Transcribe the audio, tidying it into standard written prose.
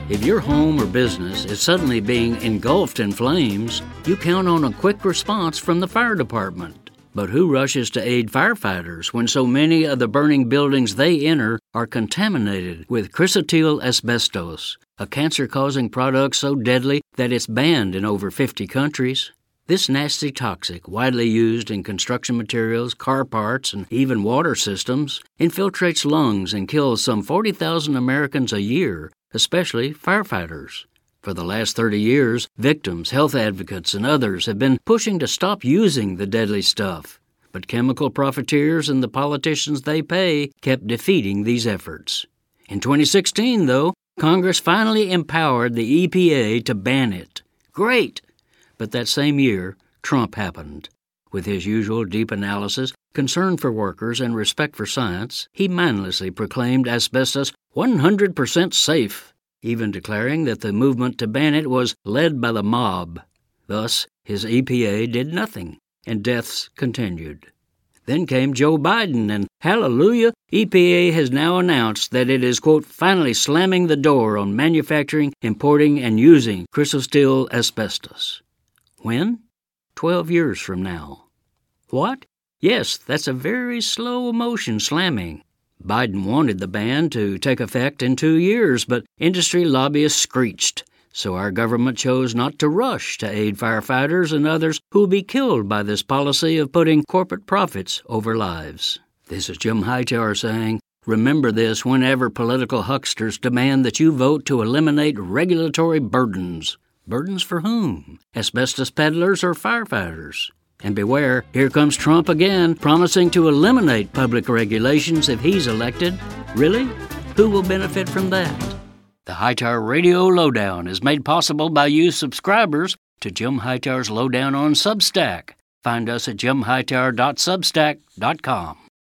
If your home or business is suddenly being engulfed in flames, you count on a quick response from the fire department. But who rushes to aid firefighters when so many of the burning buildings they enter are contaminated with chrysotile asbestos, a cancer-causing product so deadly that it's banned in over 50 countries? This nasty toxic, widely used in construction materials, car parts, and even water systems, infiltrates lungs and kills some 40,000 Americans a year, especially firefighters. For the last 30 years, victims, health advocates, and others have been pushing to stop using the deadly stuff. But chemical profiteers and the politicians they pay kept defeating these efforts. In 2016, though, Congress finally empowered the EPA to ban it. Great! But that same year, Trump happened. With his usual deep analysis, concern for workers, and respect for science, he mindlessly proclaimed asbestos 100% safe, even declaring that the movement to ban it was led by the mob. Thus, his EPA did nothing, and deaths continued. Then came Joe Biden, and hallelujah, EPA has now announced that it is, quote, finally slamming the door on manufacturing, importing, and using chrysotile asbestos. When? 12 years from now. What? Yes, that's a very slow motion slamming. Biden wanted the ban to take effect in 2 years, but industry lobbyists screeched, so our government chose not to rush to aid firefighters and others who will be killed by this policy of putting corporate profits over lives. This is Jim Hightower saying, remember this whenever political hucksters demand that you vote to eliminate regulatory burdens. Burdens for whom? Asbestos peddlers or firefighters? And beware, here comes Trump again, promising to eliminate public regulations if he's elected. Really? Who will benefit from that? The Hightower Radio Lowdown is made possible by you subscribers to Jim Hightower's Lowdown on Substack. Find us at jimhightower.substack.com.